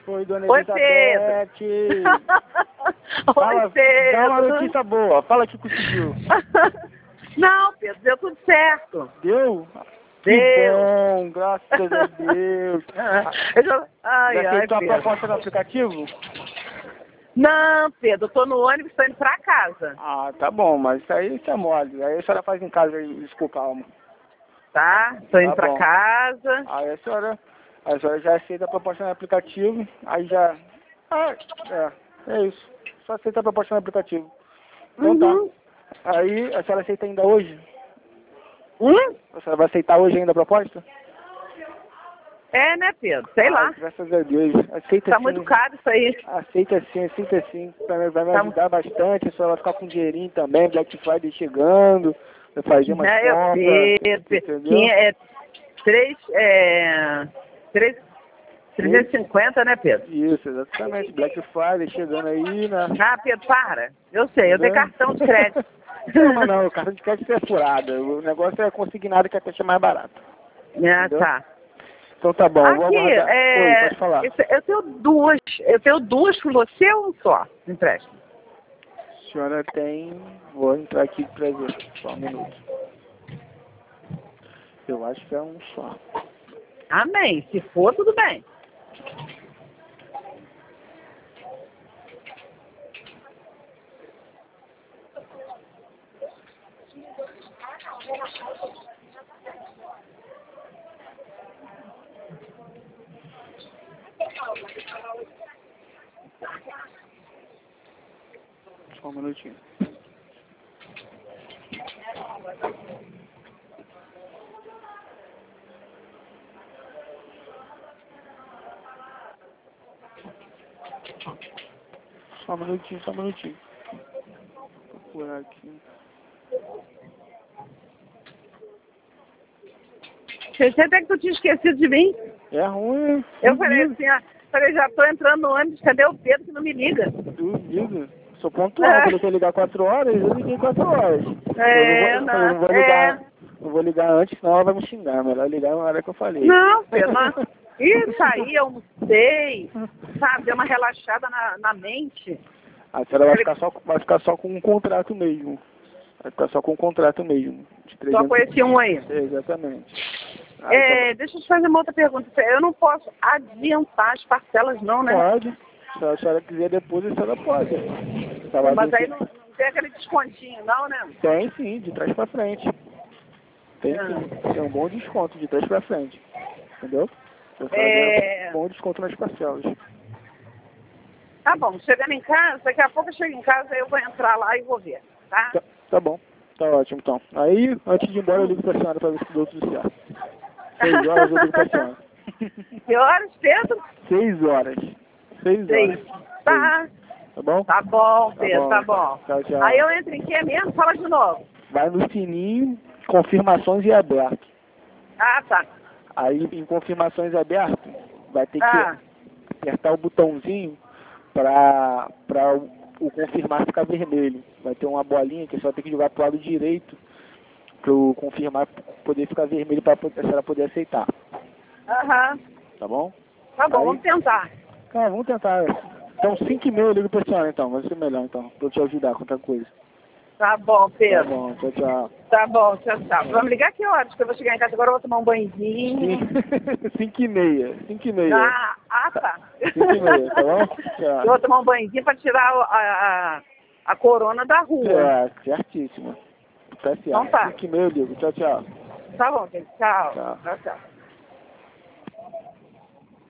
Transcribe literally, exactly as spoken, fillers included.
Oi, dona Oi, Elizabeth. Pedro. Fala, Oi, Pedro. dá uma notícia boa. Fala que conseguiu. Não, Pedro, deu tudo certo. Deu? Que Deu. bom, graças a Deus. Eu já... Ai, Já ai, aceitou a Pedro. proposta no aplicativo? Não, Pedro, eu tô no ônibus, tô indo pra casa. Ah, tá bom, mas isso aí isso é mole. Aí a senhora faz em casa isso com calma. Tá? Tô indo Tá pra bom. casa. Aí a senhora, a senhora já aceita a proposta no aplicativo, aí já... Ah, é, é isso. Só aceita a proposta no aplicativo. Então Uhum. tá. Aí a senhora aceita ainda hoje? Hum? A senhora vai aceitar hoje ainda a proposta? É, né, Pedro? Sei Ai, lá. graças a Deus. Aceita Tá sim. muito caro isso aí. Aceita sim, aceita sim. Vai vai me Tá... ajudar bastante. A senhora vai ficar com dinheirinho também, Black Friday chegando, vai fazer umas É, eu compras, sei, Pedro. entendeu? É, três, é... Três... trezentos e cinquenta, né, Pedro? Isso, exatamente. Black Friday chegando aí, né? Ah, Pedro, para. Eu sei, eu tenho Entendeu? cartão de crédito. Não, mas não, o cartão de crédito é furada. O negócio é consignado que a taxa é mais barata. Ah, Entendeu? tá. Então tá bom, Aqui, vamos aguardar. Oi, é... pode falar. eu tenho duas, eu tenho duas com você ou um só? Me empresta. A senhora tem... Vou entrar aqui pra ver. Só um minuto. Eu acho que é um só. Amém. Se for, tudo bem. Só um minutinho. Só um minutinho, só um minutinho. Vou procurar aqui. Pensei até que tu tinha esquecido de mim. É ruim, Eu falei duvido, assim, ah, falei, já tô entrando no ônibus, cadê o Pedro que não me liga? duvido. Sou pontual, quando você ligar quatro horas, eu liguei quatro horas. Eu não vou, É, eu não, não vou ligar, é. não vou ligar antes, senão ela vai me xingar. Melhor ligar na hora que eu falei. Não, Pedro, não. E saí, almocei, sabe, deu uma relaxada na, na mente. A senhora vai ficar, só, vai ficar só com um contrato mesmo. Vai ficar só com um contrato mesmo. De Só com esse um aí. Exatamente. Aí É, deixa eu te fazer uma outra pergunta. Eu não posso adiantar as parcelas não, né? pode. Se a senhora quiser depois, a senhora pode. Tá lá Mas do- aí não, não tem aquele descontinho não, né? Tem sim, de trás pra frente. Tem Ah. sim. Tem um bom desconto de trás pra frente. Entendeu? A senhora É... ganha um bom desconto nas parcelas. Tá bom, chegando em casa, daqui a pouco eu chego em casa, eu vou entrar lá e vou ver, tá? Tá, tá bom. Tá ótimo então. Aí, antes de ir embora, eu ligo pra senhora pra ver se deu tudo certo. Seis horas eu ligo pra senhora. Que horas, Pedro? Seis horas. Seis Seis. horas. Tá, Tá bom? tá bom, Tá Pedro, bom. tá bom. Tchau, tchau. Aí eu entro em que mesmo? Fala de novo. Vai no sininho, confirmações e aberto. Ah, tá. Aí em confirmações aberto, vai ter Ah, que apertar o botãozinho para para o, o confirmar ficar vermelho. Vai ter uma bolinha que só tem que jogar pro lado direito para o confirmar poder ficar vermelho para a senhora poder aceitar. aham. Tá bom? Tá bom, Aí, vamos tentar. cara, vamos tentar. Então cinco e meia eu ligo pra senhora então, vai ser melhor então, pra eu te ajudar com outra coisa. Tá bom, Tá Pedro. bom, tchau, tchau. Tá bom, tchau, tchau. Vamos ligar que horas? Que eu vou chegar em casa agora, eu vou tomar um banhozinho. Cinco e meia, cinco e meia. Ah, ah, tá. Cinco e meia, tá bom? Tchau. Eu vou tomar um banhozinho pra tirar a, a, a corona da rua. É, certíssimo. Tá certo. Então tá. Cinco e meia eu ligo. Tchau, tchau. Tá bom, Pedro. Tchau. Tchau. Tchau, tchau.